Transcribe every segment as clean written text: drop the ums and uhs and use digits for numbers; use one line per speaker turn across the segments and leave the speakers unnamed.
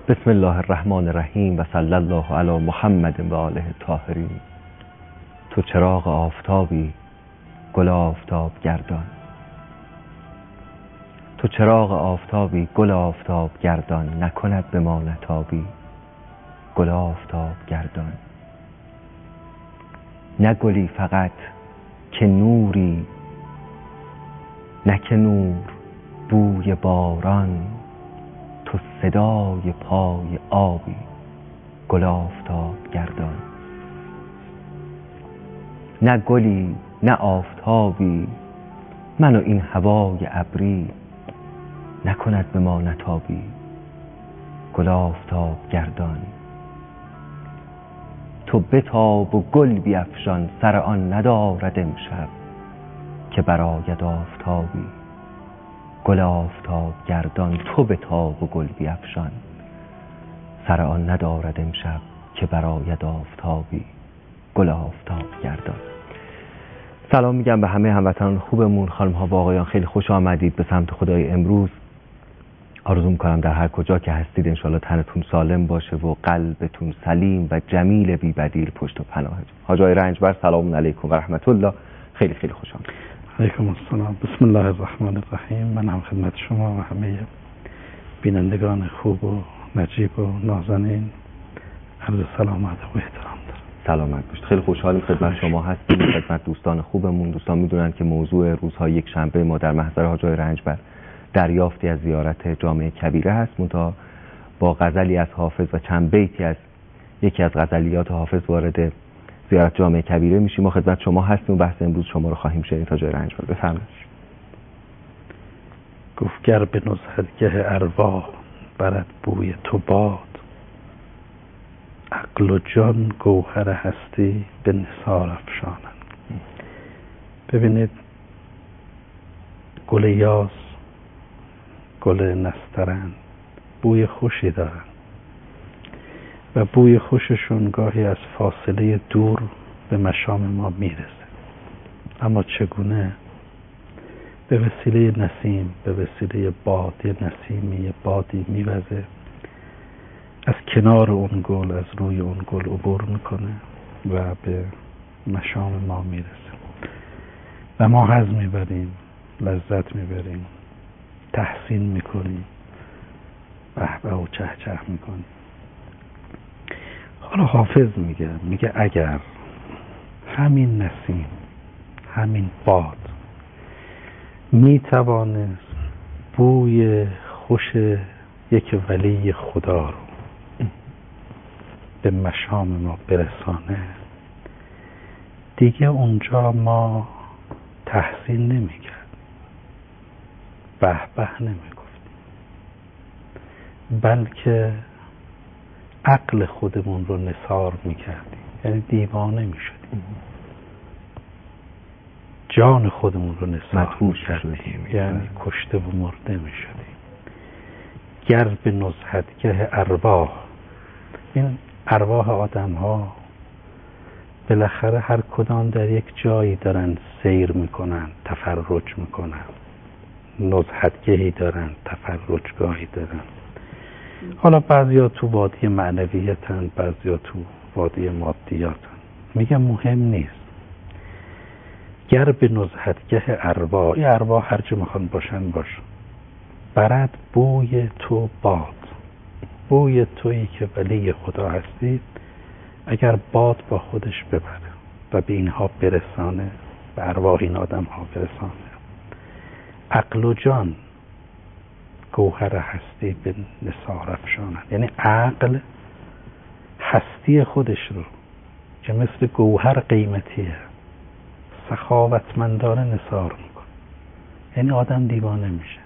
بسم الله الرحمن الرحیم و صلی الله علی محمد و آله الطاهرین. تو چراغ آفتابی گل آفتاب گردان، تو چراغ آفتابی گل آفتاب گردان، نکند به ما نتابی گل آفتاب گردان. نه گلی فقط که نوری، نه که نور بوی باران، تو صدای پای آبی گل آفتاب گردان. نه گلی نه آفتابی، من و این هوای ابری، نکند به ما نتابی گل آفتاب گردان. تو بتاب و گل بیفشان، سر آن ندارد امشب که برآید آفتابی گل آفتاب گردان. تو بتاب و گل بیفشان، سر آن ندارد امشب که برآید آفتابی گل آفتاب گردان. سلام میگم به همه هموطنان خوبمون، خانم ها و آقایان، خیلی خوش آمدید به سمت خدای امروز. آرزو میکنم در هر کجا که هستید انشالله تنتون سالم باشه و قلبتون سلیم و جمیل بی بدیل پشت و پناهتون. حاج آقای رنجبر سلام علیکم و رحمت الله، خیلی خیلی خوش آمدید.
علیکم السلام. بسم الله الرحمن الرحیم. من هم خدمت شما و همه بینندگان خوب و نجیب و نازنین عرض سلامت و احترام دارم.
سلامت باشید. خیلی خوشحالیم خدمت شما هستیم، خدمت دوستان خوبمون. دوستان میدونن که موضوع روزهای یک شنبه ما در محضر حاج آقای رنجبر دریافتی از زیارت جامع کبیره هست، منتها با غزلی از حافظ و چند بیتی از یکی از غزلیات حافظ وارد زیارت جامع کبیره میشیم. ما خدمت شما هستیم و بحث امروز شما رو خواهیم شنید. حاج آقای رنجبر بفرمایید.
گفت گر به نزهتگه ارواح برد بوی تو باد، عقل و جان گوهر هستی به نثار افشانند. ببینید گل یاس، گل نسترن بوی خوشی دارن و بوی خوششون گاهی از فاصله دور به مشام ما میرسه، اما چگونه؟ به وسیله نسیم، به وسیله باد. یه نسیمی، یه بادی میوزه از کنار اون گل، از روی اون گل عبور میکنه و به مشام ما میرسه و ما حظ میبریم، لذت میبریم، تحسین میکنیم، به به و چه چه میکنیم. حالا حافظ میگه اگر همین نسیم، همین باد میتوانست بوی خوش یک ولی خدا رو به مشام ما برسانه، دیگه اونجا ما تحسین نمیکرد، به به نمیگفتیم، بلکه عقل خودمون رو نثار میکردیم، یعنی دیوانه میشدیم، جان خودمون رو نثار میکردیم، یعنی کشته و مرده میشدیم. گر به نزهتگه ارواح، این ارواح آدم ها بالاخره هر کدام در یک جایی دارن سیر میکنن، تفرج میکنن، نزهتگهی دارن، تفرجگاهی دارن. حالا بعضیا تو وادی معنویتن، بعضیا تو وادی مادیاتن. میگم مهم نیست. گر به نزهتگه ارواح، این ارواح هر چه میخوان باشن باشن، برد بوی تو باد، بوی تویی که ولی خدا هستی، اگر باد با خودش ببره و به اینها برسانه، به ارواح این آدم ها برسانه، عقل و جان گوهر هستی به نثار افشانند. یعنی عقل هستی خودش رو که مثل گوهر قیمتیه سخاوتمندانه نثار میکنه، یعنی آدم دیوانه میشه.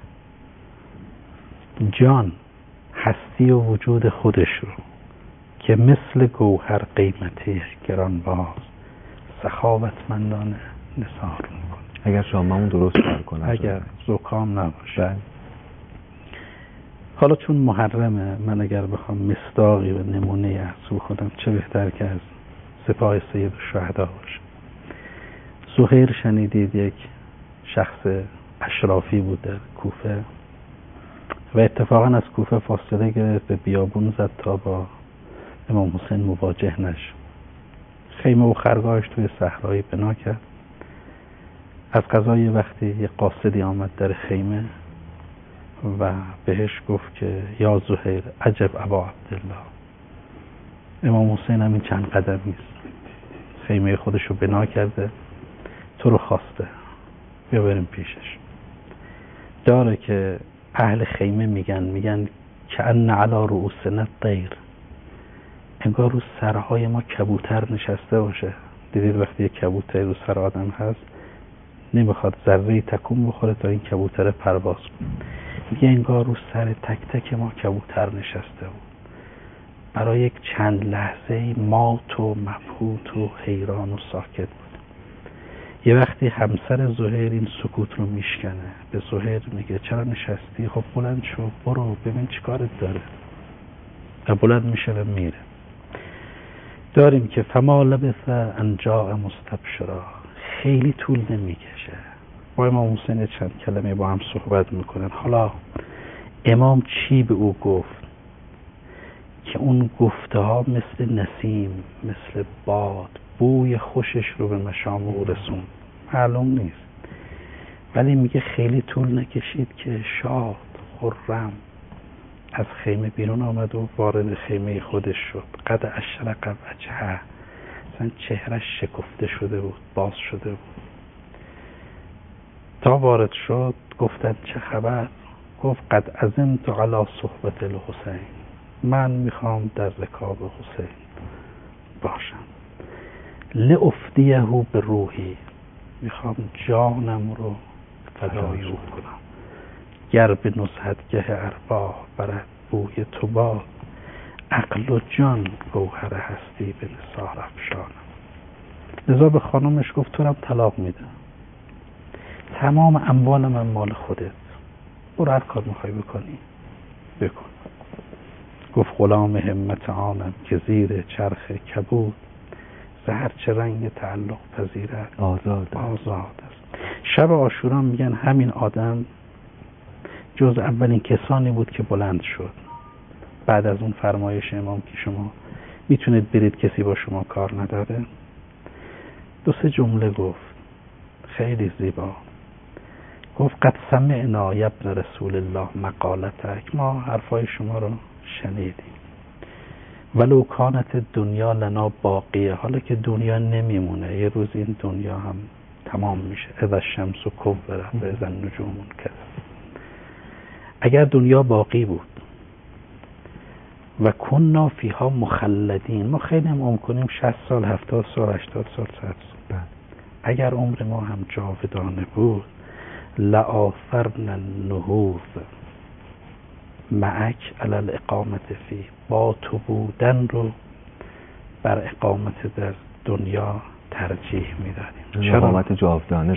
جان هستی و وجود خودش رو که مثل گوهر قیمتی گرانبار سخاوتمندانه نثار میکنه.
اگر شاممون درست کار کنه،
اگر زکام نباشه. حالا چون محرمه، من اگر بخوام مصداقی و نمونه از خودم، چه بهتر که از سپاه سید الشهدا باشه. زهیر شنیدید یک شخص اشرافی بود در کوفه، و اتفاقا از کوفه فاصله گرفت، به بیابون زد تا با امام حسین مواجه نشد. خیمه و خرگاهش توی صحرایی بنا کرد. از قضا یه وقتی یه قاصدی آمد در خیمه و بهش گفت که یا زهیر عجب ابا عبدالله، امام حسین همین چند قدمی است، خیمه خودشو بنا کرده، تو رو خواسته، بیا بریم پیشش. داره که اهل خیمه میگن که ان علی رؤوسنا الطیر، انگار رو سرهای ما کبوتر نشسته باشه. دیدید وقتی یک کبوتر رو سر آدم هست نمیخواد ذره‌ای تکون بخوره تا این کبوتر پرواز کنه. میگه انگار رو سر تک تک ما کبوتر نشسته بود. برای یک چند لحظه مات و مبهوت و حیران و ساکت بود. یه وقتی همسر زهیر این سکوت رو میشکنه، به زهیر میگه چرا نشستی؟ خب بلند شو، برو ببین چی کارت داره. و بلند میشه و میره. داریم که فما لبث ان جاء مستبشرا، خیلی طول نمیکشه. با امام حسین چند کلمه با هم صحبت میکنن. حالا امام چی به او گفت که اون گفته ها مثل نسیم، مثل باد، بوی خوشش رو به مشام او رسون، معلوم نیست. ولی میگه خیلی طول نکشید که شاد خرم از خیمه بیرون آمد و وارد خیمه خودش شد. قد اشرق وجهه، مثلا چهرش شکفته شده بود، باز شده بود. تا وارد شد گفتن چه خبر؟ گفت قد عزمت علی صحبت الحسین، من میخوام در رکاب حسین باشم. لافدیه به روحی، میخوام جانم رو فدای او کنم. گر به نزهتگه ارواح برد بوی تو باد، عقل و جان گوهر هستی به نثار افشانم. لذا به خانمش گفت تو رم طلاق میدم، تمام اموال من مال خودت، برو هر کار میخوای بکنی بکن. گفت غلام همت آنم که زیر چرخ کبود، زهر چه رنگ تعلق پذیرد آزاد است. شب عاشورا میگن همین آدم جز اولین کسانی بود که بلند شد بعد از اون فرمایش امام که شما میتونید برید کسی با شما کار نداره. 2-3 جمله گفت خیلی زیبا. گفت قد سمعنا یا ابن رسول الله مقالتک، ما حرفای شما رو شنیدیم. ولو کانت دنیا لنا باقیه، حالا که دنیا نمیمونه، یه روز این دنیا هم تمام میشه. اذا الشمس کورت و اذا النجوم انکدرت. اگر دنیا باقی بود و کنا فیها مخلدین، ما خیلی هم عمر کنیم 60 سال 70 سال 80 سال 100 سال، اگر عمر ما هم جاودانه بود لآثرنا النهوض معک علی الاقامت فی، با تو بودن رو بر اقامت در دنیا ترجیح میدادیم. چرا؟
اقامت جاودانه.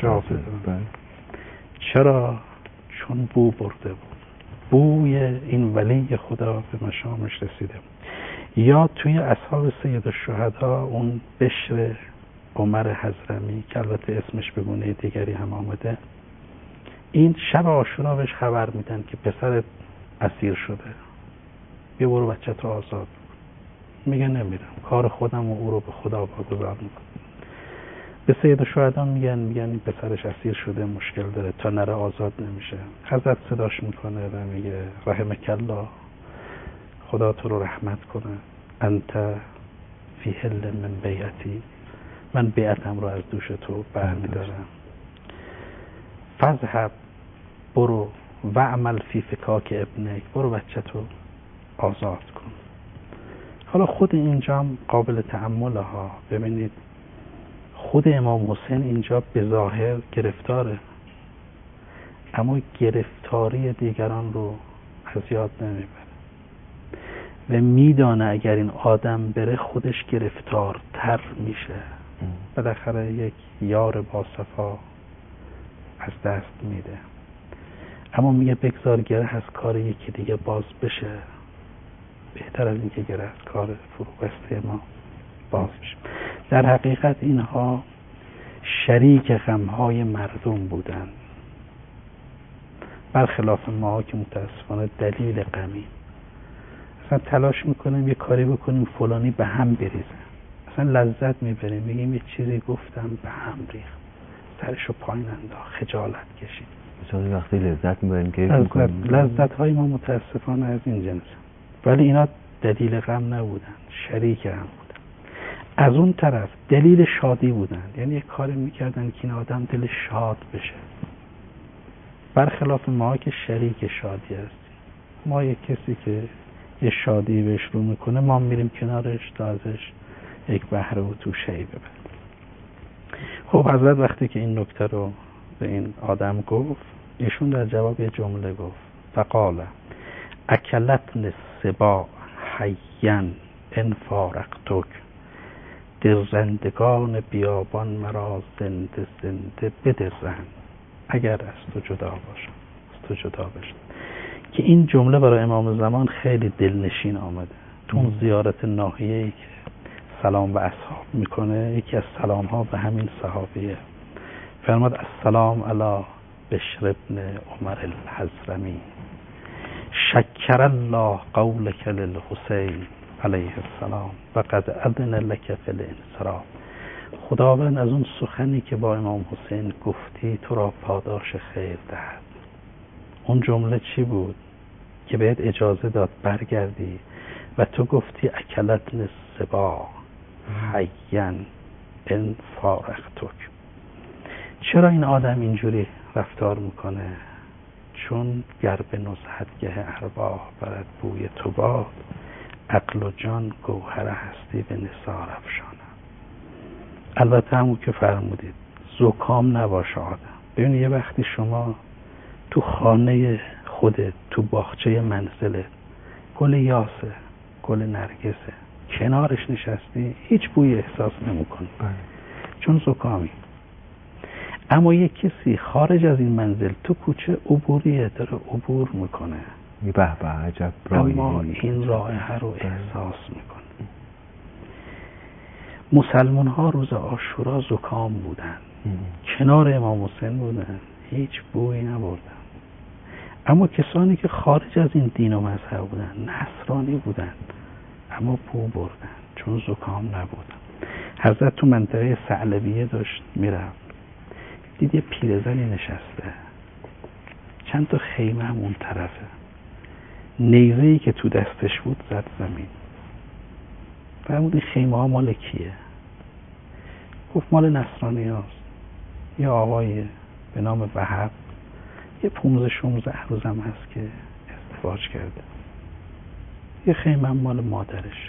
چرا؟ چون بو برده بود، بوی این ولی خدا به مشامش رسیده. یا توی اصحاب سید الشهدا اون بشر عمر حضرمی که البته اسمش به گونه دیگری هم آمده، این شب عاشورا بهش خبر میدن که پسرت اسیر شده، بیا برو بچه تو آزاد. میگه نمیرم، کار خودم و او رو به خدا واگذار میکنم. به سید الشهدا میگن این پسرش اسیر شده، مشکل داره، تا نره آزاد نمیشه. حضرت صداش میکنه و میگه رحمک الله، خدا تو رو رحمت کنه، انت فی حل من بیعتی، من بیعتم رو از دوش تو برمیدارم. فذهب، برو و عمل فی فکاک ابنک، برو بچه تو آزاد کن. حالا خود اینجا هم قابل تأمل ها. ببینید خود امام حسین اینجا به ظاهر گرفتاره، اما گرفتاری دیگران رو از یاد نمیبره و میدانه اگر این آدم بره خودش گرفتارتر میشه. بالاخره یک یار با صفا از دست میده، اما میگه بگذار گره از کار یکی دیگه باز بشه، بهتر از اینکه گره از کار فروبسته ما باز بشه. در حقیقت اینها شریک غمهای مردم بودن برخلاف ما که متاسفانه دلیل غمیم، اصلا تلاش میکنیم یه کاری بکنیم فلانی به هم بریزه، اصلا لذت میبریم، میگیم یه چیزی گفتم به هم ریخت، سرشو پایین انداخت، خجالت کشید.
مثلا وقتی لذت میبریم که
لذت های ما متاسفانه از این جنس، ولی اینا دلیل غم نبودن، شریک غم بودن. از اون طرف دلیل شادی بودن، یعنی یه کاری میکردن که این آدم دلش شاد بشه. برخلاف ما که شریک شادی هستیم، ما یه کسی که یه شادی بهش رو میکنه ما میریم کنارش تا ازش یک بهره و توشه‌ای ببریم. خب حضرت وقتی که این نکته رو به این آدم گفت، ایشون در جواب یه جمله گفت فقال اکلتن السباع حیا ان فارقتک، درندگان بیابان مرا زنده زنده بدرند اگر از تو جدا باشم، از تو جدا بشم. که این جمله برای امام زمان خیلی دلنشین آمده. تو اون زیارت ناحیه‌ای که سلام به اصحاب میکنه، یکی از سلام ها به همین صحابیه، فرمود السلام علی بشر ابن عمر الحضرمی شکر الله قولک للحسین علیه السلام و قد اذن لک فی الانصراف. خداوند از اون سخنی که با امام حسین گفتی تو را پاداش خیر دهد. اون جمله چی بود؟ که بهت اجازه داد برگردی و تو گفتی اکلتن السباع حیا ان فارقتک. چرا این آدم اینجوری رفتار میکنه؟ چون گر به نزهتگه ارواح برد بوی تو باد، عقل و جان گوهر هستی به نثار افشانم. البته همون که فرمودید زکام نباشه آدم. ببین یه وقتی شما تو خانه خودت، تو باغچه منزلت، گل یاسه، گل نرگسه، کنارش نشستی هیچ بوی احساس نمی‌کنی چون زکامی. اما یک کسی خارج از این منزل تو کوچه عبوریه، داره عبور میکنه،
به به عجب
اما این رائحه رو احساس میکنه. مسلمان ها روز عاشورا زکام بودن، کنار امام حسین بودن، هیچ بویی نبردن. اما کسانی که خارج از این دین و مذهب بودن، نصرانی بودن، اما بو بردن چون زکام نبودن. حضرت تو منطقه ثعلبیه داشت میرفت، دید یه پیرزنی نشسته، چند تا خیمه هم اون طرفه، نیزه‌ای که تو دستش بود زد زمین. فرمود این خیمه ها مال کیه؟ گفت مال نصرانی هاست. یه آقایی به نام وهب، یه 15-16 روزم هست که ازدواج کرده، یه خیمه هم مال مادرش.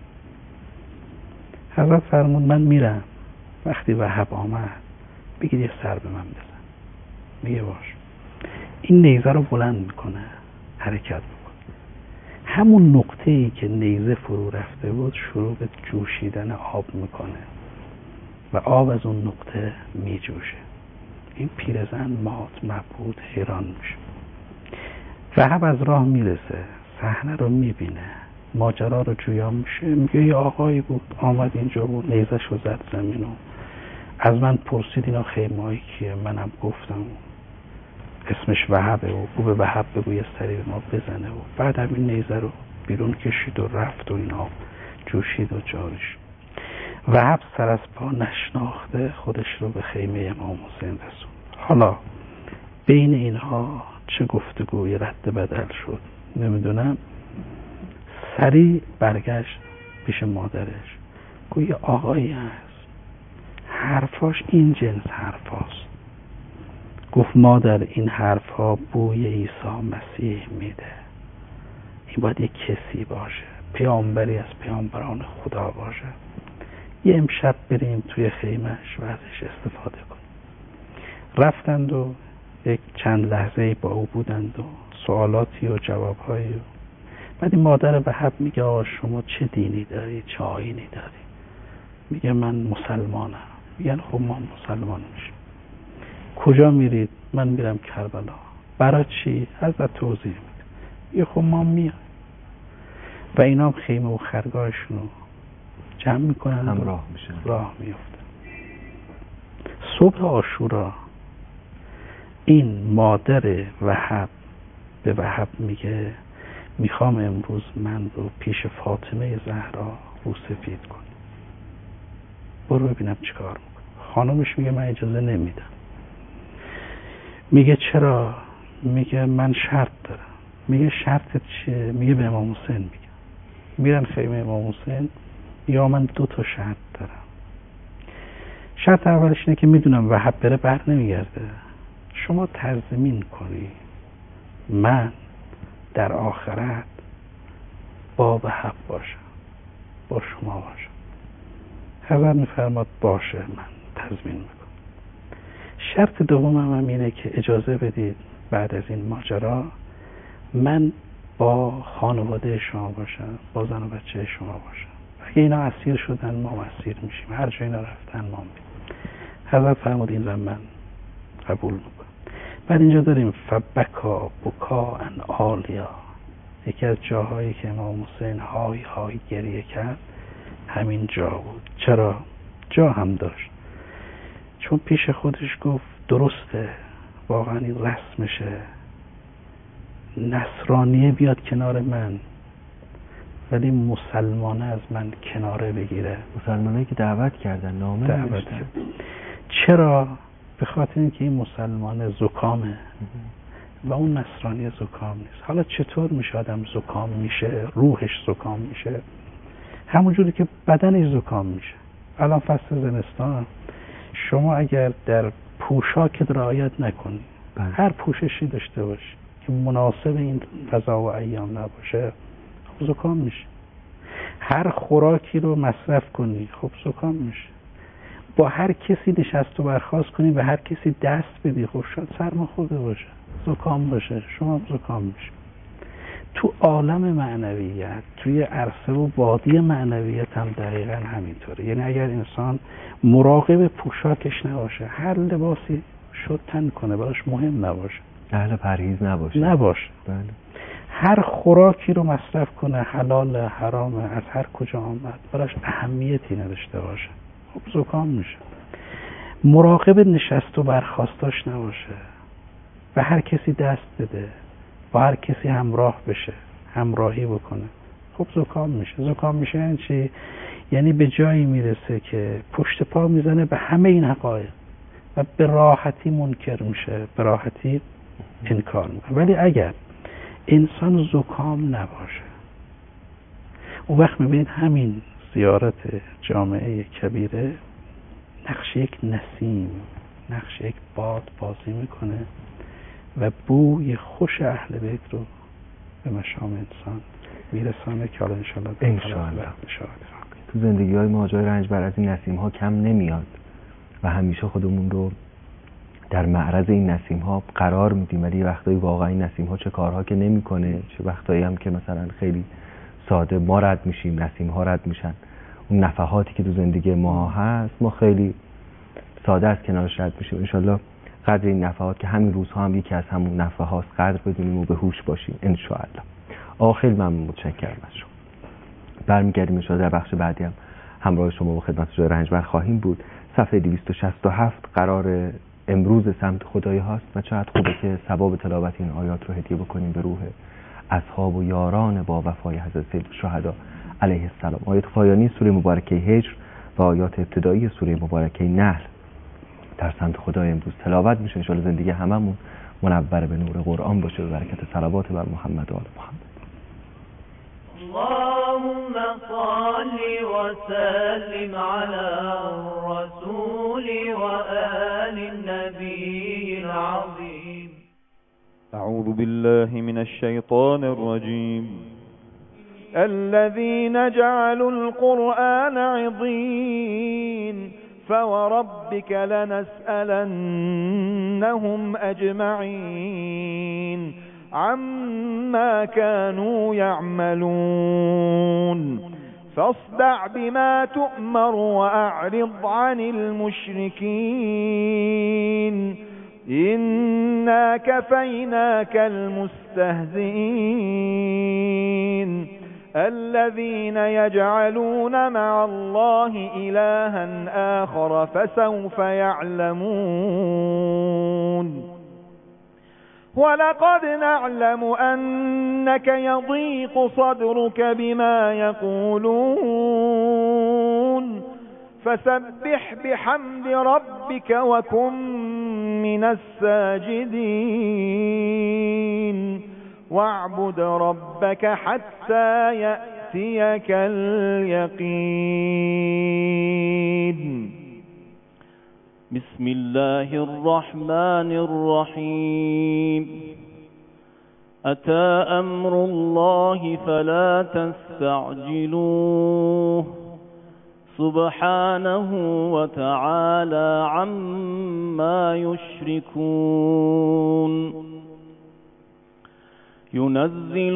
حضرت فرمود من میرم، وقتی وهب آمد بگید یه سر به من بزن. میگه باش. این نیزه رو بلند میکنه، حرکت میکنه. همون نقطه‌ای که نیزه فرو رفته بود شروع به جوشیدن آب میکنه و آب از اون نقطه میجوشه. این پیرزن مات مبهوت حیران میشه. وهب از راه میرسه، صحنه رو میبینه، ماجرا رو جویا میشه. میگه یه آقایی بود آمد اینجا بود، نیزش رو زد زمین و از من پرسید اینا خیمه‌ای کیه؟ منم گفتم اسمش وهبه و او به وهب بگو یه سری به ما بزنه و بعد همین نیزه رو بیرون کشید و رفت و اینا جوشید و جاریش. وهب سر از پا نشناخته خودش رو به خیمه امام حسین رسوند. حالا بین اینها چه گفتگوی رد بدل شد نمیدونم. سریع برگشت پیش مادرش، گوی آقایی هست حرفاش این جنس حرفاست. گفت مادر این حرفا بوی عیسی مسیح میده، این باید یک کسی باشه، پیامبری از پیامبران خدا باشه. یه امشب بریم توی خیمهش و ازش استفاده کنیم. رفتند و یک چند لحظه با او بودند و سوالاتی و جوابهایی. بعد این مادر وهب میگه آقا شما چه دینی داری، چه آیینی داری؟ میگه من مسلمانم. میگن خب ما مسلمان میشیم. کجا میرید؟ من میرم کربلا. برای چی؟ حضرت توضیح میده. میگه خب ما میایم. و اینا هم خیمه و خرگاهشون رو جمع میکنن
هم راه میشن،
راه میفتن. صبح عاشورا این مادر وهب به وهب میگه میخوام امروز من رو پیش فاطمه زهرا روسفید کن، برو ببینم چیکار میکنه. خانمش میگه من اجازه نمیدم. میگه چرا؟ میگه من شرط دارم. میگه شرطت چیه؟ میگه به امام حسین میگه. میرن خیمه امام حسین، یا من 2 تا شرط دارم. شرط اولش اینه که میدونم وهب بره بر نمیگرده، شما تضمین کنی من در آخرت با وهب باشم، با شما باشم. حضرت میفرماد باشه، من تضمین میکنم. شرط دومم هم اینه که اجازه بدید بعد از این ماجرا من با خانواده شما باشم، با زن و بچه شما باشم. اگه اینا اسیر شدن ما اسیر میشیم، هر جا اینا رفتن ما میریم. حضرت فرمود این زن من قبول میکنم. بعد اینجا داریم فبکا بکا ان عالیا، یکی از جاهایی که امام حسین های های گریه کرد همین جا بود. چرا؟ جا هم داشت، چون پیش خودش گفت درسته واقعا این رسمشه، نصرانیه بیاد کنار من ولی مسلمانه از من کناره بگیره.
مسلمانه که دعوت کردن، نامه نوشتن.
چرا؟ به خاطر اینکه این مسلمانه زکامه و اون نصرانی زکام نیست. حالا چطور میشه آدم زکام میشه، روحش زکام میشه؟ همونجوری که بدنش زکام میشه. الان فصل زمستان، شما اگر در پوشاکت رعایت نکنی، هر پوششی داشته باشی که مناسب این فضا و ایام نباشه، خب زکام میشه. هر خوراکی رو مصرف کنی، خب زکام میشه. با هر کسی نشست و برخاست کنی و هر کسی دست بدی، خب شاید سرماخورده باشه، زکام باشه، شما زکام میشه. تو عالم معنویت، توی عرصه و وادی معنویت هم دقیقا همینطوره. یعنی اگر انسان مراقب پوشاکش نباشه، هر لباسی شد تن کنه براش مهم نباشه،
اهل پرهیز نباشه،
بله. هر خوراکی رو مصرف کنه، حلال حرام از هر کجا آمد، براش اهمیتی نداشته باشه، خب زکام میشه. مراقب نشست و برخاستاش نباشه و هر کسی دست بده، با هر کسی همراه بشه، همراهی بکنه، خب زکام میشه. زکام میشه یعنی چی؟ یعنی به جایی میرسه که پشت پا میزنه به همه این حقایق و به راحتی منکر میشه، به راحتی انکار میکنه. ولی اگر انسان زکام نباشه، اون وقت میبینید همین زیارت جامعه کبیره نقش یک نسیم، نقش یک باد بازی میکنه و بوی خوش اهل بیت رو به مشام انسان میرسانه که حالا انشاءالله
تو زندگی های ما جای رنج بر از این نسیم ها کم نمیاد و همیشه خودمون رو در معرض این نسیم ها قرار میدیم، ولی وقتایی واقعا این نسیم ها چه کارها که نمیکنه، چه وقتایی هم که مثلا خیلی ساده ما رد میشیم، نسیم ها رد میشن. اون نفحاتی که تو زندگی ما هست، ما خیلی ساده از کنارش رد میشیم. انشالله قدر این نفحات که همین روزها هم یکی از همون نفحات قدر بدونیم و به هوش باشیم انشالله. خیلی ممنون، متشکرم از شما. برمیگردیم انشالله در بخش بعدی هم همراه شما و خدمت جای رنجبر خواهیم بود. صفحه 267 قرار امروز سمت خدای هاست و چقدر خوبه که ثواب تلاوت این آیات رو هدیه بکنیم به روح اصحاب و یاران با وفای حضرت سید الشهدا علیه السلام. آیات پایانی سوره مبارکه هجر و آیات ابتدایی سوره مبارکه نحل در سمت خدای امروز تلاوت میشه. ان شاءالله زندگی هممون منور به نور قرآن باشه، به برکت صلوات بر محمد و آل محمد.
اللهم صل وسلم على الرسول وآل النبي العظيم.
أعوذ بالله من الشيطان الرجيم. الذين جعلوا القرآن عضين فوربك لنسألنهم أجمعين عما كانوا يعملون فاصدع بما تؤمر وأعرض عن المشركين إنا كفيناك المستهزئين الذين يجعلون مع الله إلها آخر فسوف يعلمون ولقد نعلم أنك يضيق صدرك بما يقولون فسبح بحمد ربك وكن من الساجدين واعبد ربك حتى يأتيك اليقين.
بسم الله الرحمن الرحيم. أتى أمر الله فلا تستعجلوه سبحانه وتعالى عما يشركون. ينزل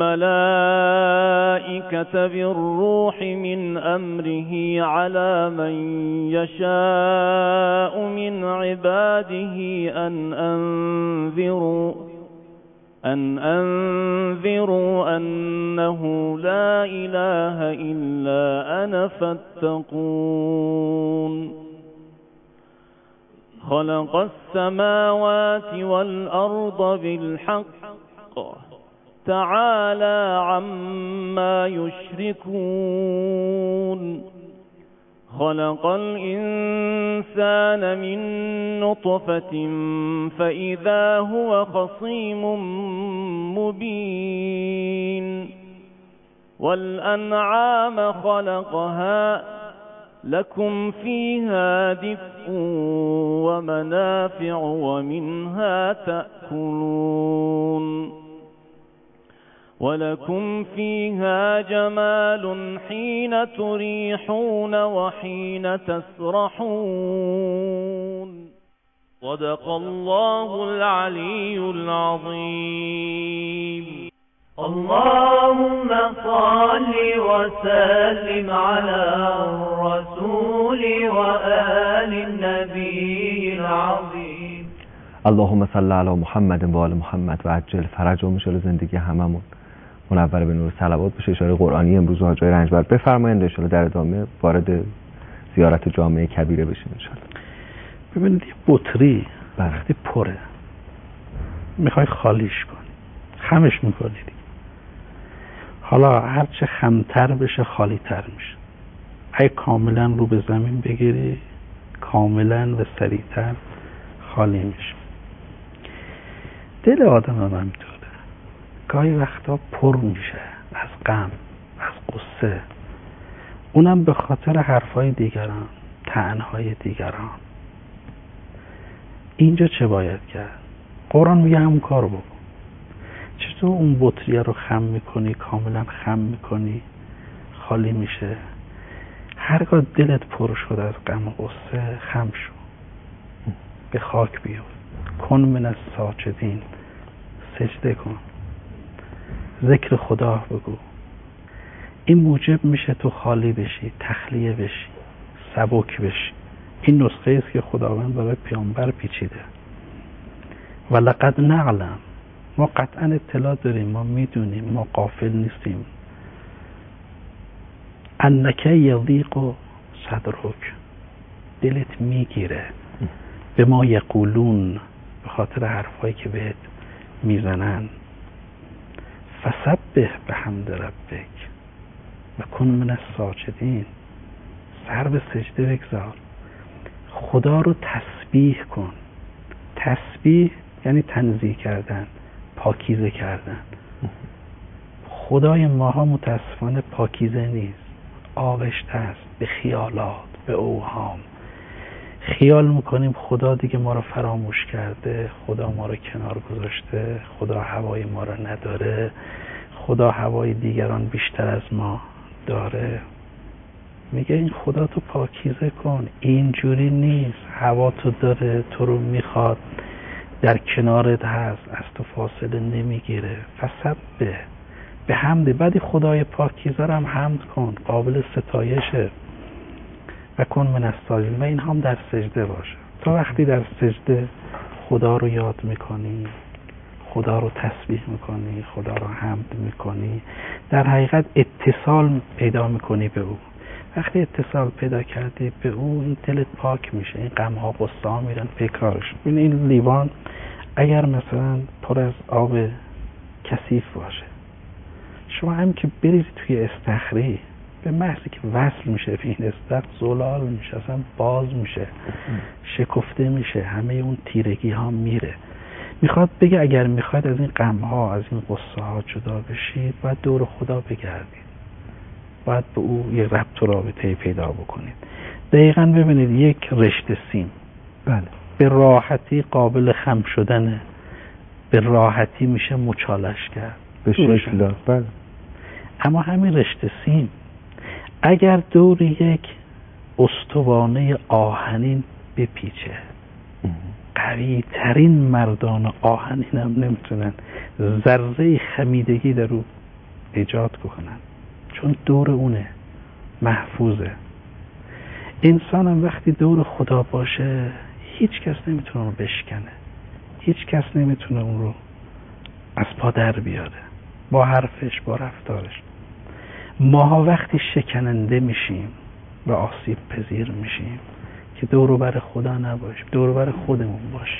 الملائكة بالروح من أمره على من يشاء من عباده أن أنذروا أنه لا إله إلا أنا فاتقون. خلق السماوات والأرض بالحق تعالى عما يشركون. خلق الإنسان من نطفة فإذا هو خصيم مبين. والأنعام خلقها لكم فيها دفء ومنافع ومنها تأكلون. ولكم فيها جمال حين تريحون وحين تسرحون. صدق الله العلي العظيم.
اللهم صل وسلم على الرسول وآل النبي العظيم.
اللهم صل علی محمد و آل محمد و عجل فرجهم. ان زندگی هممون منور به نور صلوات بشه. اشاره قرآنی امروز حاج رنجبر بفرمایید ان شاءالله در ادامه وارد زیارت جامعه کبیره بشیم ان شاءالله.
ببینید یه بطری وقتی پره میخوای خالیش کنی، خمش میکنی دیگه. حالا هرچه خمتر بشه خالی تر میشه. اگه کاملا رو به زمین بگیری کاملا و سریعتر خالی میشه. دل آدم هم همینطوره، گاهی وقتا پر میشه از غم، از قصه، اونم به خاطر حرفای دیگران، طعنهای دیگران. اینجا چه باید کرد؟ قرآن میگه همون کار بکن. چطور اون بطریه رو خم میکنی، کاملا خم میکنی خالی میشه. هرگاه دلت پر شد از غم و قصه خم شو، به خاک بیفت، کن من الساجدین، سجده کن، ذکر خدا بگو. این موجب میشه تو خالی بشی، تخلیه بشی، سبک بشی. این نسخه است که خداوند برای پیامبر پیچیده. و لقد نعلم، ما قطعا اطلاع داریم، ما میدونیم، ما غافل نیستیم. انک یضیق صدرک، دلت میگیره به ما یقولون، به خاطر حرفایی که بهت میزنن. فسبح بحمد ربک و کن من الساجدین، سر به سجده بگذار، خدا رو تسبیح کن. تسبیح یعنی تنزیه کردن، پاکیزه کردن. خدای ماها متاسفانه پاکیزه نیست، آغشته است به خیالات، به اوهام. خیال میکنیم خدا دیگه ما رو فراموش کرده، خدا ما رو کنار گذاشته، خدا هوای ما رو نداره، خدا هوای دیگران بیشتر از ما داره. میگه این خدا تو پاکیزه کن، اینجوری نیست. هوا تو داره، تو رو میخواد، در کنارت هست، از تو فاصله نمیگیره. فسبح به حمد، بعدی خدای پاکیزه رو هم حمد کن، قابل ستایشه. و کن من الساجدین، و این هم در سجده باشه. تو وقتی در سجده خدا رو یاد میکنی، خدا رو تسبیح میکنی، خدا رو حمد میکنی، در حقیقت اتصال پیدا میکنی به او. وقتی اتصال پیدا کردی به او، این دلت پاک میشه، این غم ها قصه ها میرن پیکارش. این لیوان اگر مثلا پر از آب کثیف باشه، شما هم که برید توی استخری، به محضی که وصل میشه به این استخر زلال میشه، اصلا باز میشه، شکفته میشه، همه اون تیرگی ها میره. میخواد بگه اگر میخواید از این غم ها، از این غصه ها جدا بشید، باید دور خدا بگردید، باید به او یک ربط و رابطه پیدا بکنید. دقیقاً ببینید یک رشته سیم
بله
به راحتی قابل خم شدنه، به راحتی میشه مچالش کرد،
به شکل بله.
اما همین رشته سیم اگر دور یک استوانه آهنین بپیچه، قوی ترین مردان آهنین هم نمیتونن ذره خمیدگی در او ایجاد کنن، چون دور اونه، محفوظه. انسان هم وقتی دور خدا باشه هیچ کس نمیتونه اون رو بشکنه، هیچ کس نمیتونه اون رو از پا در بیاره با حرفش، با رفتارش. ماها وقتی شکننده میشیم و آسیب پذیر میشیم که دور و بر خدا نباشیم، دور و بر خودمون باشیم.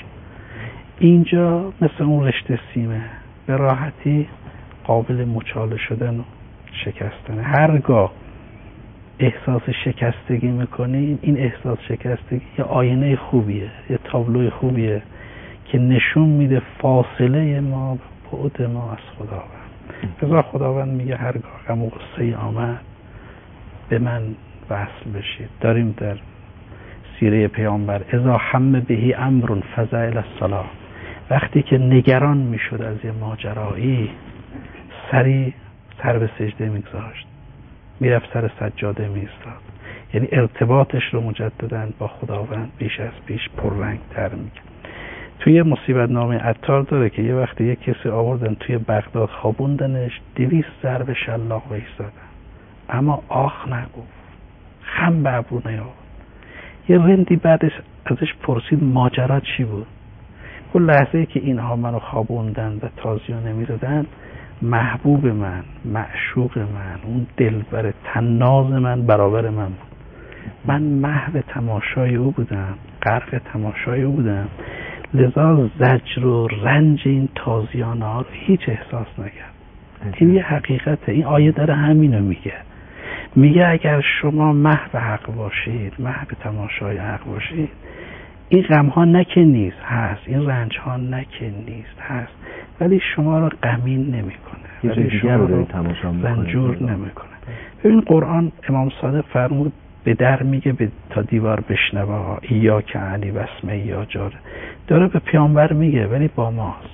اینجا مثل اون رشته سیمه، به راحتی قابل مچاله شدن و شکستن. هرگاه احساس شکستگی میکنیم، این احساس شکستگی یه آینه خوبیه، یه تابلوی خوبیه که نشون میده فاصله ما، بعد ما از خداوند. لذا خداوند میگه هرگاه غم و غصه آمد به من وصل بشید. داریم در سیره پیامبر اذا هم بهی امر فزع الی الصلاة، وقتی که نگران میشد از یه ماجرایی سری سر به سجده میگذاشت، میرفت سر سجاده میایستاد. یعنی ارتباطش رو مجددا با خداوند بیش از پیش پررنگ تر میگه. توی مصیبت نامه عطار داره که یه وقتی یه کسی آوردن توی بغداد خوابوندنش، 200 ضرب شلاق بهش زدن، اما آخ نگفت، خم به ابرو نیاورد. یه رندی بعدش ازش پرسید ماجرا چی بود؟ اون لحظه‌ای که اینها منو خوابوندن و تازیانه نمی‌زدن، محبوب من، معشوق من، اون دلبر طناز من برابر من بود. من محو تماشای او بودم، غرق تماشای او بودم، لذا زجر و رنج این تازیانه ها رو هیچ احساس نکرد. این یه حقیقته. این آیه داره همینو میگه اگر شما محو حق باشید، محو تماشای حق باشید، این غم ها نه که نیست، هست، این رنج ها نه که نیست، هست، ولی شما رو غمین نمیکنه، ولی شما رو رنجور نمیکنه. ببین قرآن امام صادق فرمود به در میگه تا دیوار بشنوه، ایا که علی بسمه یا جاره، داره به پیامبر میگه ولی با ماست.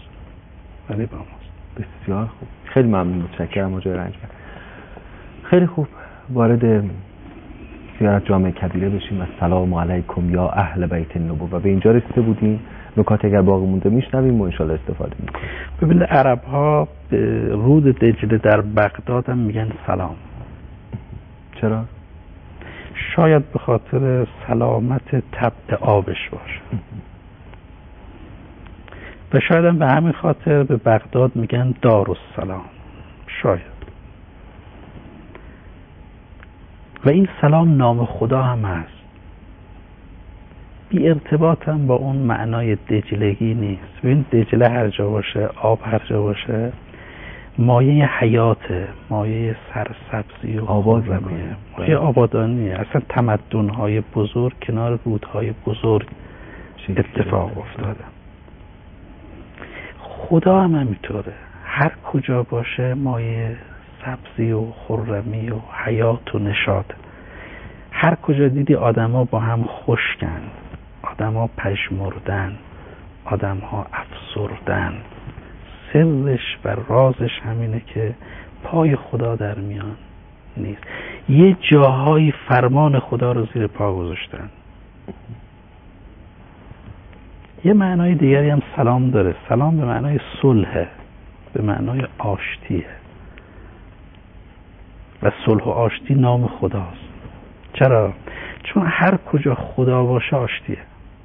بسیار خوب، خیلی ممنون، متشکرم آقای رنجبر. خیلی خوب، وارد زیارت جامع کبیره بشیم. السلام علیکم یا اهل بیت النبوة. به اینجا رسیده بودیم، نکات اگر باقی مونده میشنویم و انشالله استفاده میکنیم.
ببینید عرب ها به رود دجله در بغداد هم میگن سلام.
چرا؟
شاید به خاطر سلامت طبع آبش باشه و شاید هم به همین خاطر به بغداد میگن دارالسلام، شاید. و این سلام نام خدا هم هست، بی ارتباط هم با اون معنای دجلگی نیست. ببین دجله هر جا باشه، آب هر جا باشه، مایه حیاته، مایه سرسبزی و خرمیه، مایه آبادانیه. اصلا تمدن‌های بزرگ کنار رودهای بزرگ اتفاق افتاده. خدا هم همینطوره، هر کجا باشه مایه سبزی و خرمی و حیات و نشاط. هر کجا دیدی آدما با هم خشکن، آدما پژمردن، آدم‌ها افسردن، سرش و رازش همینه که پای خدا در میان نیست. یه جاهای فرمان خدا رو زیر پا گذاشتن. یه معنای دیگری هم سلام داره. سلام به معنای صلحه، به معنای آشتیه و صلح و آشتی نام خداست. چرا؟ چون هر کجا خدا باشه آشتیه،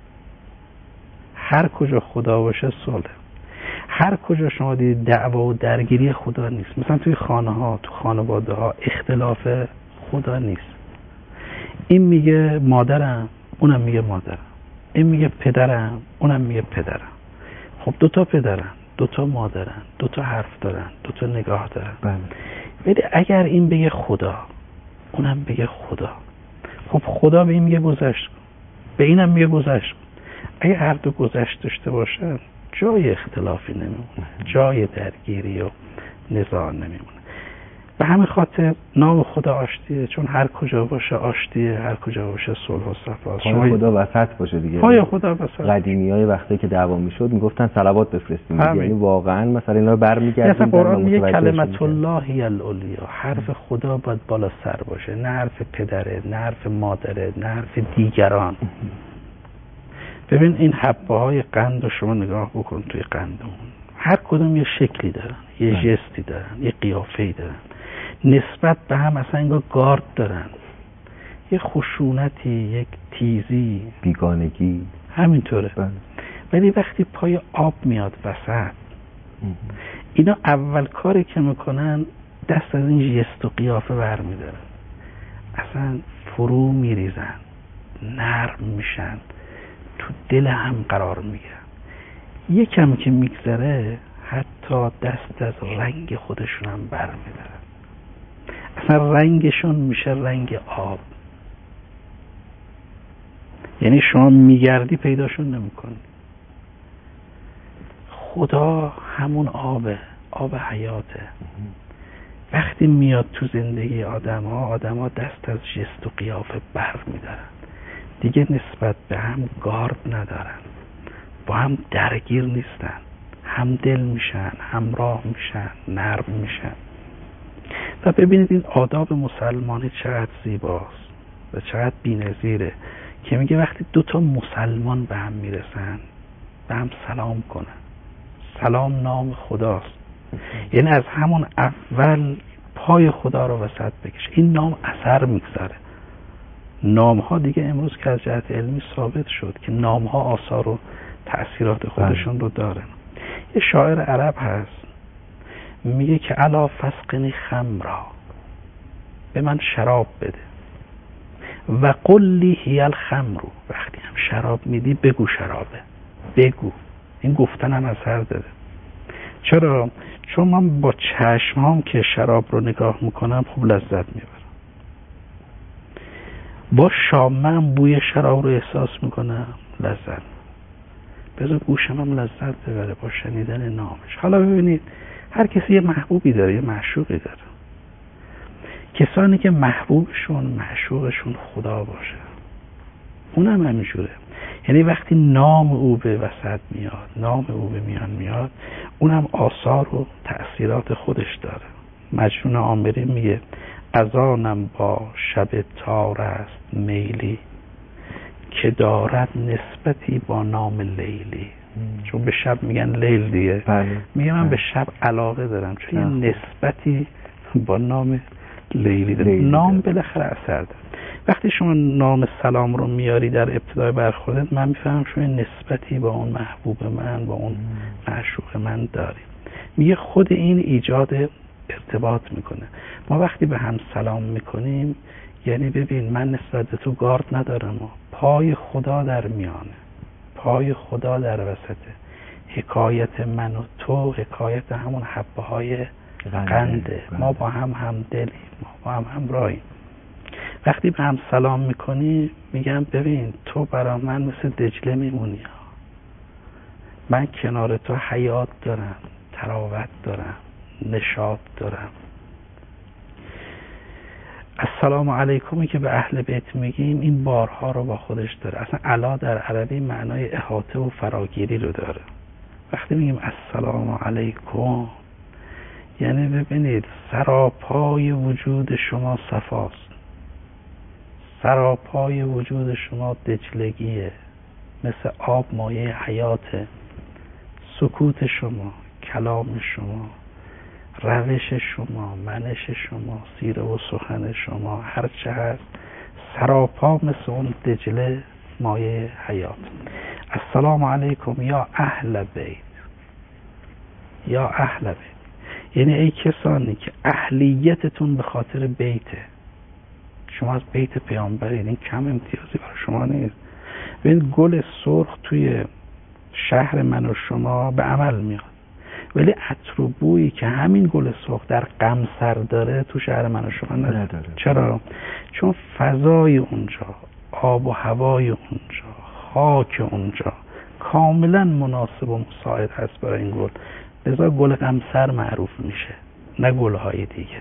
هر کجا خدا باشه صلح. هر کجا شما دیدید دعوا و درگیری خدا نیست. مثلا توی خانه ها، تو خانواده ها اختلاف خدا نیست. این میگه مادرم، اونم میگه مادرم، این میگه پدرم، اونم میگه پدرم. خب 2 پدرن، 2 مادرن، 2 حرف دارن، 2 نگاه دارن. ولی اگر این بگه خدا، اونم بگه خدا، خب خدا به این میگه گذشت کن، به اینم میگه گذشت کن. اگه هر دو گذشت داشته باشن جای اختلافی نمیمونه، جای درگیری و نزاع نمیمونه. به همین خاطر نام خدا آشتیه، چون هر کجا باشه آشتیه، هر کجا باشه صلح و صفاست.
پای خدا وسط باشه دیگه.
پای خدا وسط.
قدیمیای وقتی که دعوا میشد میگفتن صلوات بفرستیم، یعنی واقعا مثلا اینا رو برمیگردیم.
مثلا قرآن میگه کلمت الله هی العلیا، حرف خدا باید بالا سر باشه، نه حرف پدره، نه حرف مادره، نه حرف دیگران. ببین این حبه های قند رو شما نگاه بکن، توی قندمون هر کدوم یه شکلی دارن، یه ژستی دارن، یه قیافه‌ای دارن، نسبت به هم اصلا انگار گارد دارن، یه خشونتی، یک تیزی،
بیگانگی،
همینطوره. ولی وقتی پای آب میاد وسط، اینا اول کاری که میکنن دست از این ژست و قیافه برمیدارن، اصلا فرو میریزن، نرم میشن، تو دل هم قرار میگیرن. یکم که میگذره حتی دست از رنگ خودشون هم برمیدارن، اصلا رنگشون میشه رنگ آب. یعنی شما میگردی پیداشون نمیکنی. خدا همون آبه، آب حیاته. وقتی میاد تو زندگی آدم ها دست از ژست و قیافه بر میدارن، دیگه نسبت به هم گارد ندارن، با هم درگیر نیستن، هم دل میشن، همراه میشن، نرم میشن. و ببینید این آداب مسلمانی چقدر زیباست و چقدر بی‌نظیره که میگه وقتی 2 مسلمان به هم میرسن به هم سلام کنن. سلام نام خداست، یعنی از همون اول پای خدا رو وسط بکش. این نام اثر میگذاره. نام ها دیگه امروز که از جهت علمی ثابت شد که نام ها آثار و تأثیرات خودشون رو دارن. یه شاعر عرب هست میگه که الا فسقنی خمرا، به من شراب بده، و قلی هی الخمر، وقتی هم شراب میدی بگو شرابه، بگو. این گفتن هم اثر داره. چرا؟ چون من با چشم هم که شراب رو نگاه میکنم خوب لذت میبرم، با شامم بوی شراب رو احساس میکنم لذت، بذار گوشم هم لذت ببره با شنیدن نامش. حالا ببینید هر کسی یه محبوبی داره، یه معشوقی داره. کسانی که محبوبشون معشوقشون خدا باشه اونم همینجوره. یعنی وقتی نام او به وسط میاد، نام او به میان میاد، اونم آثار و تأثیرات خودش داره. مجنون عامری میگه از آنم با شب تار است میلی، که دارد نسبتی با نام لیلی. چون به شب میگن لیل دیگه. میگه من به شب علاقه دارم چون یه نسبتی با نام لیلی داره. نام بالاخره اثر داره. وقتی شما نام سلام رو میاری در ابتدای برخوردت، من میفهمم شما نسبتی با اون محبوب من، با اون معشوق من داری. میگه خود این ایجاد ارتباط میکنه. ما وقتی به هم سلام میکنیم یعنی ببین من نسبت به تو گارد ندارم، پای خدا در میانه، پای خدا در وسطه. حکایت من و تو حکایت همون حبه های قنده. ما با هم همدلیم، ما با هم همراهیم. وقتی به هم سلام میکنی میگم ببین تو برای من مثل دجله میمونی، من کنار تو حیات دارم، تراوت دارم، نشاط دارم. السلام علیکمی که به اهل بیت میگیم این بارها رو با خودش داره. اصلا علا در عربی معنای احاطه و فراگیری رو داره. وقتی میگیم السلام علیکم یعنی ببینید سراپای وجود شما صفاست، سراپای وجود شما دجلگیه، مثل آب مایه حیاته. سکوت شما، کلام شما، روش شما، منش شما، سیره و سخن شما، هر چه هست سراپا مثل اون دجله مایه حیات. السلام علیکم یا اهل بیت، یا اهل بیت، یعنی ای کسانی که اهلیتتون به خاطر بیته. شما از بیت پیامبرید، این کم امتیازی برای شما نیست. ببین گل سرخ توی شهر من و شما به عمل میاد، ولی عطر و بویی که همین گل سرخ در قمصر داره تو شهر من و شما نداره. چرا؟ چون فضای اونجا، آب و هوای اونجا، خاک اونجا کاملا مناسب و مساعد هست برای این گل، لذا گل قمصر معروف میشه، نه گلهای دیگه.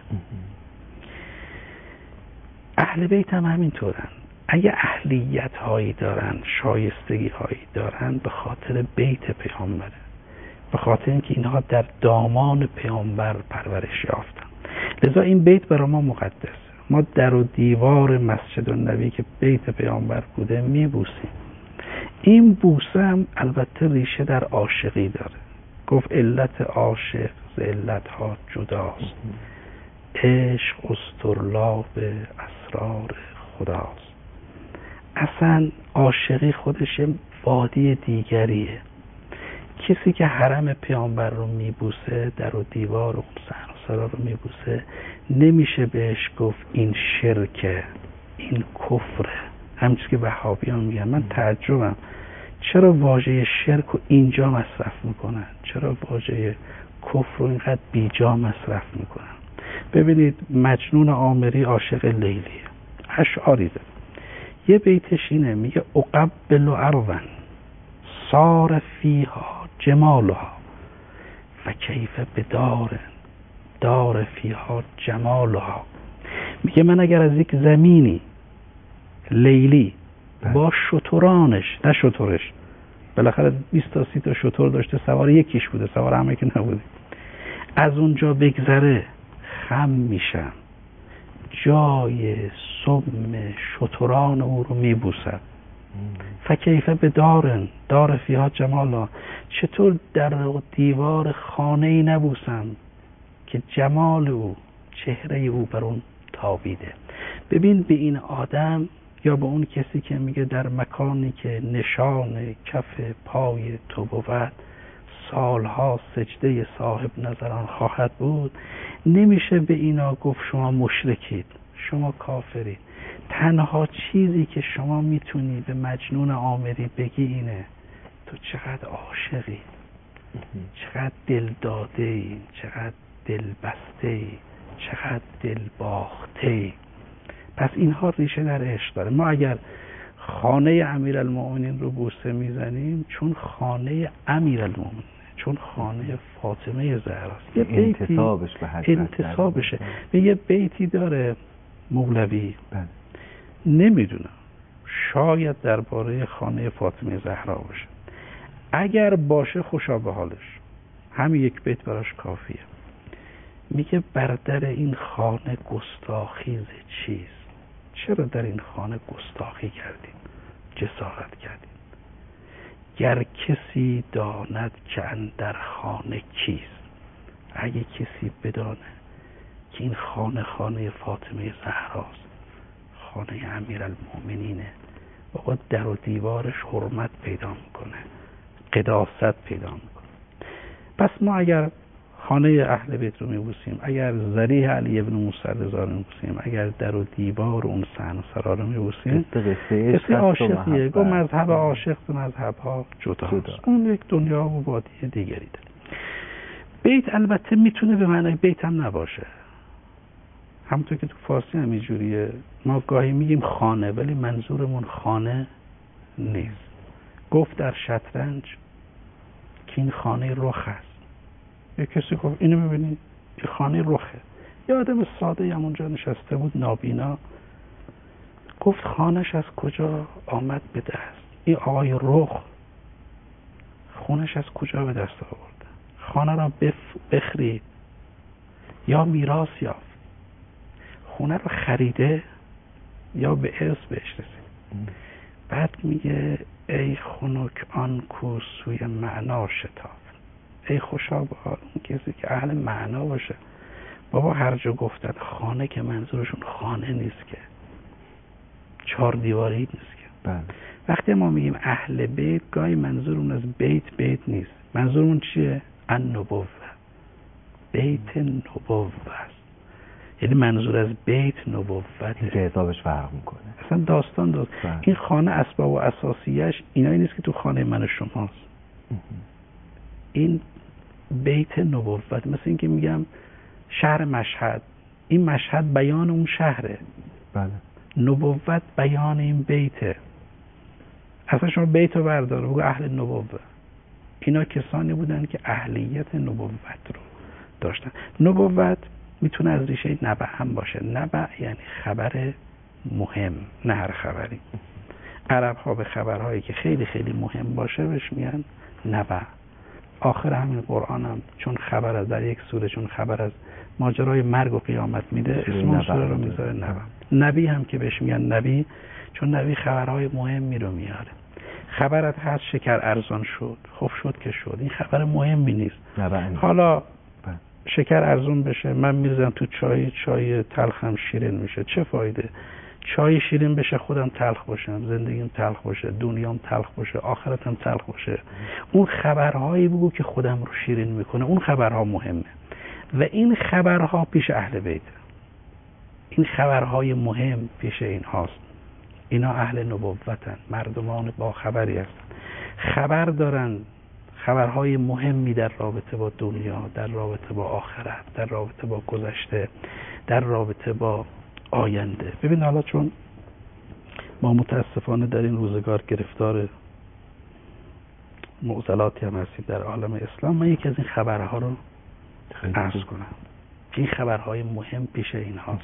اهل بیت هم همینطورن. اگه اهلیت هایی دارن، شایستگی هایی دارن، به خاطر بیت پیامبره، به خاطر اینکه اینها در دامان پیامبر پرورش یافتن. لذا این بیت برای ما مقدسه. ما در و دیوار مسجد النبی که بیت پیامبر بوده میبوسیم. این بوسه هم البته ریشه در عاشقی داره. گفت علت عاشق ز علت ها جداست، عشق استرلاب اسرار خداست. اصلا عاشقی خودش وادی دیگریه. کسی که حرم پیامبر رو میبوسه، در و دیوار و صحن و سرا رو میبوسه، نمیشه بهش گفت این شرکه، این کفره. همچنین که وهابیان میگن. من تعجبم چرا واژه شرک رو اینجا مصرف میکنن، چرا واژه کفر رو اینقدر بیجا مصرف میکنن. ببینید مجنون عامری عاشق لیلیه، اشعاری داره. یه بیتش اینه، میگه اقبل ارضا صار فیها جمالها و کیف بدار دار فیها جمالها. میگه من اگر از یک زمینی لیلی با شترانش، نه شترش، بالاخره 20 تا 30 تا شتر داشته، سوار یکیش بوده، سوار همه که نبوده، از اونجا بگذره خم میشم، جای سم شتران او رو میبوسم. فکیفه به دار فیها جمالا، چطور در دیوار خانه ای نبوسم که جمال او، چهره او بر اون تابیده. ببین به این آدم یا به اون کسی که میگه در مکانی که نشان کف پای تو بود سالها سجده صاحب نظران خواهد بود، نمیشه به اینا گفت شما مشرکید، شما کافرید. تنها چیزی که شما میتونی به مجنون عامری بگی اینه تو چقدر عاشقی، چقدر دل داده ای، چقدر دل بسته ای، چقدر دل باخته ای. پس اینها ریشه در عشق داره. ما اگر خانه امیرالمؤمنین رو بوسه میزنیم چون خانه امیرالمؤمنین، چون خانه فاطمه زهراست. یه
انتصابش به حضرت،
انتصابشه. یه بیتی داره مولوی، نمیدونم شاید درباره خانه فاطمه زهرا باشه، اگر باشه خوشا به حالش، همین یک بیت براش کافیه. میگه بر در این خانه گستاخی ز چیست؟ چرا در این خانه گستاخی کردین، جسارت کردین؟ گر کسی داند که اندر خانه کیست، اگه کسی بدانه که این خانه فاطمه زهراست، خانه امیرالمؤمنینه، بابا در و دیوارش حرمت پیدا میکنه، قداست پیدا میکنه. پس ما اگر خانه اهل بیت رو میبوسیم، اگر ذریح علی ابن موسی رضا رو میبوسیم، اگر در و دیوار اون صحن و سرا رو میبوسیم، قصه عاشقیه. گو مذهب عاشق تو مذهب ها جداست، اون یک دنیا و وادی دیگری داره. بیت البته میتونه به معنای بیت هم نباشه، همونطور که تو فارسی هم اینجوریه. ما گاهی میگیم خانه ولی منظورمون خانه نیست. گفت در شطرنج که این خانه رخ است. یه کسی گفت اینو ببینید این خانه رخه. یه آدم ساده هم اونجا نشسته بود نابینا، گفت خانهش از کجا آمد به دست؟ این آقای رخ خونش از کجا به دست آورده؟ خانه را بخرید یا میراث یافت؟ خونه رو خریده یا به ارث بهش رسید؟ بعد میگه ای خنک آن کو سوی معنا شتاف. ای خوشا به حال اون کسی که اهل معنا باشه. بابا هر جا گفتن خانه که منظورشون خانه نیست که، 4 دیواری نیست که. وقتی ما میگیم اهل بیت گاهی منظورمون از بیت نیست، منظورمون چیه؟ النبوه، بیت نبوه است. یعنی منظور از بیت نبوته
که حسابش فرق میکنه.
اصلا داستان این خانه اسباب و اساسیش اینایی نیست که تو خانه من و شماست. این بیت نبوت، مثل این که میگم شهر مشهد، این مشهد بیان اون شهره،
بله.
نبوت بیان این بیته. اصلا شما بیت رو بردار بگو اهل نبوت، اینا کسانی بودن که اهلیت نبوت رو داشتن. نبوت میتونه از ریشه نبع هم باشه. نبع یعنی خبر مهم، نه هر خبری. عرب ها به خبرهایی که خیلی خیلی مهم باشه بهش میگن نبع. آخر همین قرآن هم چون خبر از در یک سوره چون خبر از ماجرای مرگ و قیامت میده اسم اون سوره رو میذاره نبع. نبی هم که بهش میگن نبی چون نبی خبرهای مهمی رو میاره. خبرت هست شکر ارزان شد، خب شد که شد، این خبر مهمی نیست. حالا شکر ارزان بشه من میریزم تو چای تلخم شیرین میشه، چه فایده؟ چای شیرین بشه خودم تلخ باشم، زندگیم تلخ باشه، دنیام تلخ باشه، آخرتم تلخ باشه. اون خبرهایی بگو که خودم رو شیرین میکنه، اون خبرها مهمه. و این خبرها پیش اهل بیت، این خبرهای مهم پیش این هاست. اینا اهل نبوتن، مردمان با خبری هستن، خبر دارن، خبرهای مهمی در رابطه با دنیا، در رابطه با آخرت، در رابطه با گذشته، در رابطه با آینده. ببین حالا چون ما متاسفانه در این روزگار گرفتار معضلاتی هم هستیم در عالم اسلام، من یکی از این خبرها رو عرض کنم. این خبرهای مهم پیش این هاست.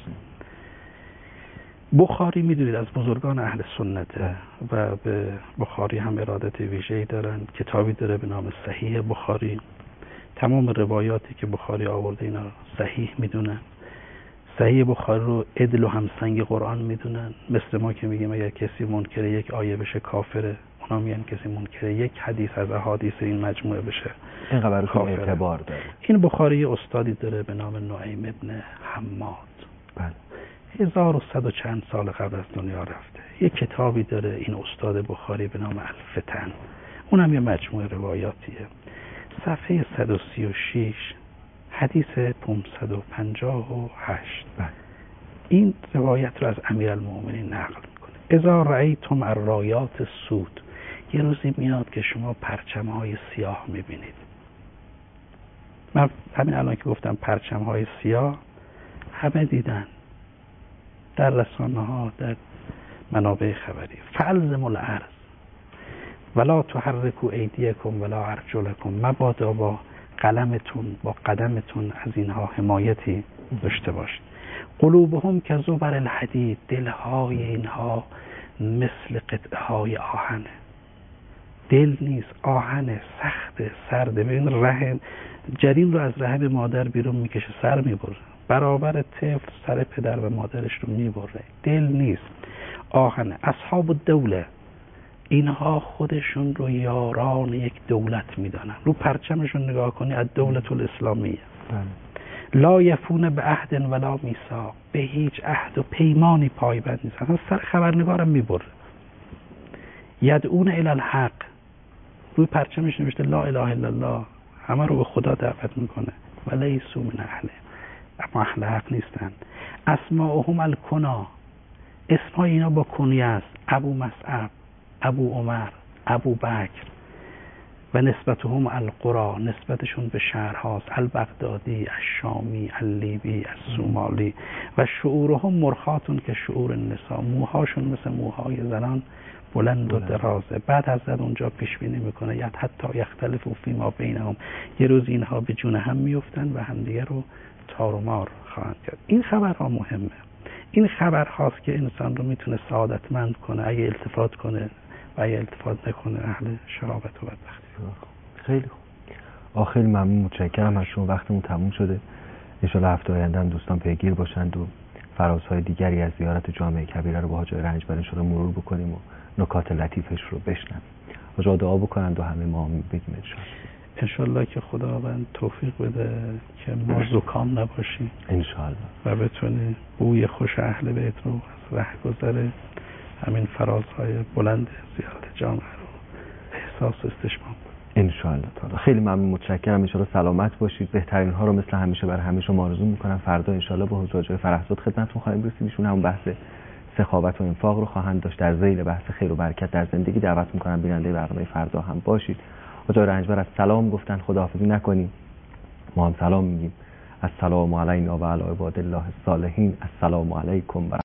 بخاری میدونید از بزرگان اهل سنته و به بخاری هم ارادت ویژه‌ای دارن. کتابی داره به نام صحیح بخاری. تمام روایاتی که بخاری آورده اینا صحیح میدونن. صحیح بخاری رو عدل و همسنگ قرآن میدونن. مثل ما که میگیم اگر کسی منکر یک آیه بشه کافره، اونا میگن کسی منکر یک حدیث از احادیث این مجموعه بشه
این خبرشون اعتبار داره.
این بخاری استادی داره به نام نعیم ابن حماد.
بله.
1100 و چند سال قبل از دنیا رفته. یک کتابی داره این استاد بخاری به نام الفتن، اونم یه مجموعه روایاتیه. صفحه 136 حدیث 558 این روایت رو از امیرالمومنین نقل میکنه. اذا رأیتم الرایات سود، یه روزی میاد که شما پرچم‌های سیاه میبینید. من همین الان که گفتم پرچم‌های سیاه همه دیدن در رسانه‌ها، در منابع خبری. فالزموا الارض ولا تحرکوا ایدیکم ولا ارجلکم، مبادا با قلمتون با قدمتون از اینها حمایتی داشته باشید. قلوبهم کزبر الحدید، دلهای اینها مثل قطعه‌های آهنه. دل نیست، آهنه، سخته، سرده. ببین رحم جنین رو از رحم مادر بیرون میکشه، سر میبره. برابر طفل سر پدر و مادرش رو میبره. دل نیست، آهنه. اصحاب الدوله، اینها خودشون رو یاران یک دولت میدانن. رو پرچمشون نگاه کنی از دولت الاسلامیه. لا یفون به عهد ولا میثاق، به هیچ عهد و پیمانی پایبند نیست. اصلا سر خبرنگارم میبره. یدعون الی الحق، روی پرچمش نوشته لا اله الا الله، همه رو به خدا دعوت میکنه. ولیسوا من اهله، اما اهل حق نیستن. اسماءهم الکنا، اسمای اینا با کنیه است. ابو مصعب، ابو عمر، ابو بکر. و نسبتهم القرى، نسبتشون به شهرهاست. البغدادی، الشامی، اللیبی، الصومالی. و شعورهم مرخاتون که شعور النساء، موهاشون مثل موهای زنان بلند و درازه. بعد از اونجا پیش بینی میکنه یا حتی یختلفوا فیما بینهم، یه روز اینها به جون هم میافتن و همدیگه رو تار و مار خواهند کرد. این خبرها مهمه. این خبر هاست که انسان رو میتونه سعادتمند کنه اگه التفات کنه و اگه التفات نکنه اهل شرابت و بدبختی.
خیلی خوب. خیلی ممنون، متشکرم از شما. وقتمون تموم شده. ان شاءالله هفته آینده هم دوستان پیگیر باشند و فرازهای دیگری از زیارت جامع کبیره رو با حاج رنجبر ان شاءالله مرور بکنیم و نکات لطیفش رو بشنویم. حاج دعا بکنند و همه ما بگیم ان شاءالله
که خداوند توفیق بده که ما زکام نباشیم
ان شاءالله
و بتونیم بوی خوش اهل بیت رو از رهگذر همین فرازهای بلند زیارت جامع رو احساس استشمام
ان شاءالله تعالی. خیلی ممنون، متشکرم. ان شاءالله سلامت باشید. بهترین ها رو مثل همیشه برای همه شما آرزو میکنم. فردا ان شاءالله با حضرت فرهزاد خدمتتون خواهیم رسید. ایشون همون بحث سخاوت و انفاق رو خواهند داشت. در ذیل بحث خیر و برکت در زندگی. دعوت میکنم بیننده برنامه فردا هم باشید. حاج رنجبر از سلام گفتن خداحافظی نکنیم، ما هم سلام میگیم. السلام علینا و علی عباد الله الصالحین. السلام علیکم و